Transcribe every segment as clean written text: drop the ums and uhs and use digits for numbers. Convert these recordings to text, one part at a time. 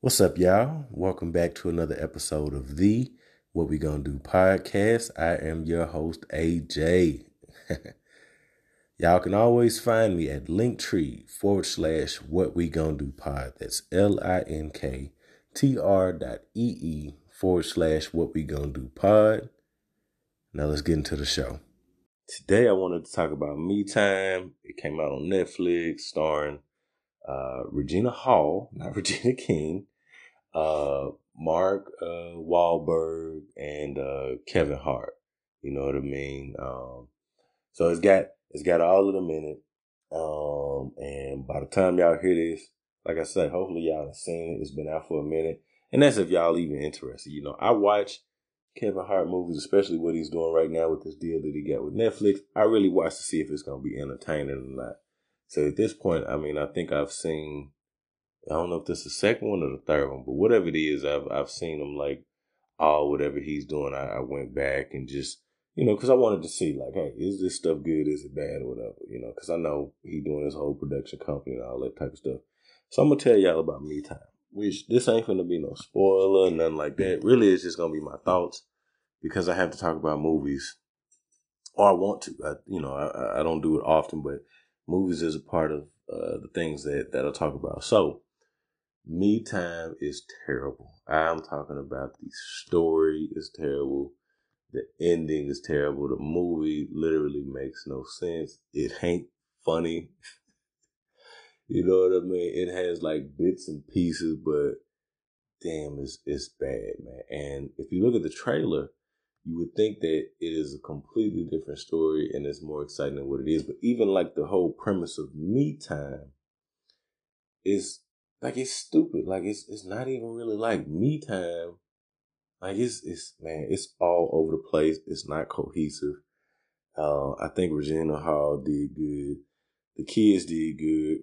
What's up, y'all? Welcome back to another episode of the What We Gonna Do podcast. I am your host, AJ. Y'all can always find me at Linktree /What We Gonna Do pod. That's linktr.ee/ What We Gonna Do pod. Now let's get into the show. Today I wanted to talk about Me Time. It came out on Netflix, starring Regina Hall, not Regina King. Mark Wahlberg and Kevin Hart. You know what I mean? So it's got all of them in it. And by the time y'all hear this, like I said, hopefully y'all have seen it. It's been out for a minute. And that's if y'all even interested. You know, I watch Kevin Hart movies, especially what he's doing right now with this deal that he got with Netflix. I really watch to see if it's going to be entertaining or not. So at this point, I mean, I think I've seen, I don't know if this is the second one or the third one, but whatever it is, I've seen him like all whatever he's doing. I went back and just, you know, because I wanted to see like, hey, is this stuff good? Is it bad or whatever? You know, because I know he doing his whole production company and all that type of stuff. So I'm gonna tell y'all about Me Time, which this ain't gonna be no spoiler, nothing like that. Really, it's just gonna be my thoughts because I have to talk about movies, or I want to. I don't do it often, but movies is a part of the things that I talk about. So. Me Time is terrible. I'm talking about the story is terrible. The ending is terrible. The movie literally makes no sense. It ain't funny. You know what I mean? It has like bits and pieces, but damn, it's bad, man. And if you look at the trailer, you would think that it is a completely different story and it's more exciting than what it is. But even like the whole premise of Me Time is like it's stupid. Like it's not even really like Me Time. Like it's all over the place. It's not cohesive. I think Regina Hall did good. The kids did good.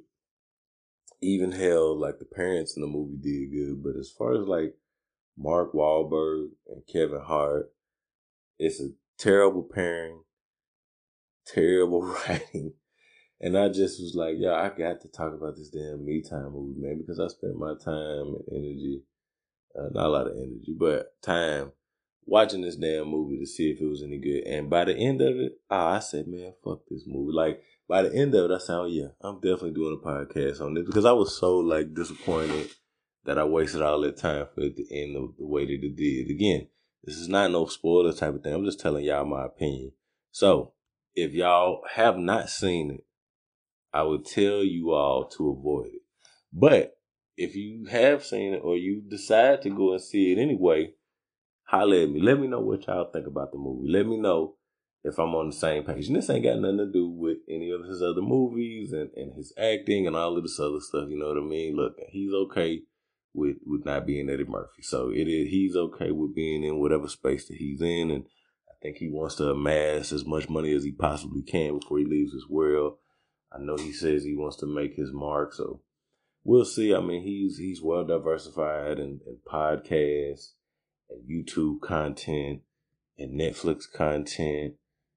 Even hell, like the parents in the movie did good. But as far as like Mark Wahlberg and Kevin Hart, it's a terrible pairing, terrible writing. And I just was like, yo, I got to talk about this damn Me Time movie, man, because I spent my time and energy, not a lot of energy, but time watching this damn movie to see if it was any good. And by the end of it, I said, man, fuck this movie. Like, by the end of it, I said, oh, yeah, I'm definitely doing a podcast on this because I was so, like, disappointed that I wasted all that time for it to end the way that it did. Again, this is not no spoiler type of thing. I'm just telling y'all my opinion. So, if y'all have not seen it, I would tell you all to avoid it. But if you have seen it or you decide to go and see it anyway, holler at me. Let me know what y'all think about the movie. Let me know if I'm on the same page. And this ain't got nothing to do with any of his other movies and his acting and all of this other stuff. You know what I mean? Look, he's okay with not being Eddie Murphy. So he's okay with being in whatever space that he's in. And I think he wants to amass as much money as he possibly can before he leaves this world. I know he says he wants to make his mark, so we'll see. I mean, he's well diversified in podcasts and YouTube content and Netflix content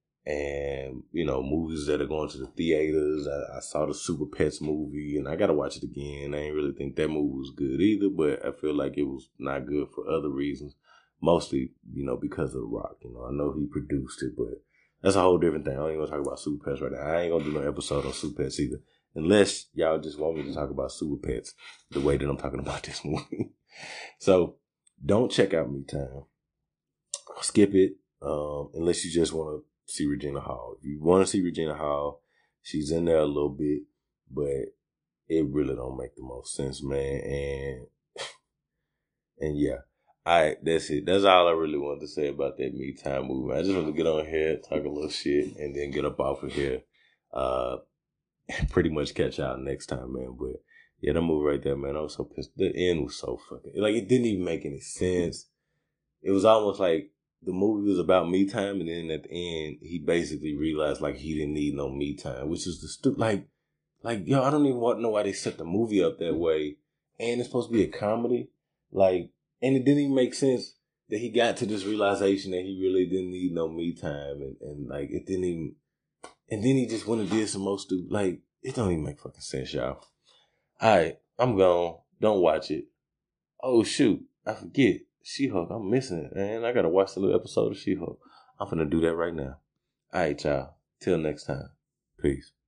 and, you know, movies that are going to the theaters. I saw the Super Pets movie and I got to watch it again. I ain't really think that movie was good either, but I feel like it was not good for other reasons. Mostly, you know, because of The Rock. You know, I know he produced it, but that's a whole different thing. I don't even want to talk about Super Pets right now. I ain't going to do no episode on Super Pets either. Unless y'all just want me to talk about Super Pets the way that I'm talking about this movie. So, don't check out Me Time. Skip it, unless you just want to see Regina Hall. If you want to see Regina Hall, she's in there a little bit, but it really don't make the most sense, man. And yeah. Alright, that's it. That's all I really wanted to say about that Me Time movie. I just want to get on here, talk a little shit, and then get up off of here. Pretty much catch y'all next time, man. But yeah, that movie right there, man, I was so pissed. The end was so fucking, like, it didn't even make any sense. It was almost like the movie was about Me Time, and then at the end, he basically realized like he didn't need no Me Time, which is the like yo, I don't even want to know why they set the movie up that way, and it's supposed to be a comedy, like, and it didn't even make sense that he got to this realization that he really didn't need no Me Time, and like it didn't even, and then he just went and did some more stupid, like it don't even make fucking sense, y'all. All right, I'm gone. Don't watch it. Oh, shoot. I forget. She-Hulk. I'm missing it, man. I got to watch the little episode of She-Hulk. I'm finna do that right now. All right, y'all. Till next time. Peace.